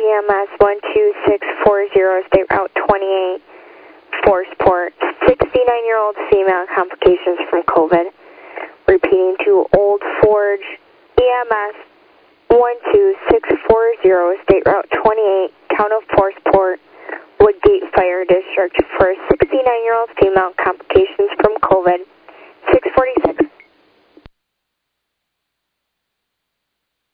GMS 12640, State Route 28, Forceport. 69-year-old female, complications from COVID. Repeating to Old Forge, EMS 12640, State Route 28, Town of Forceport, Woodgate Fire District for a 69-year-old female, complications from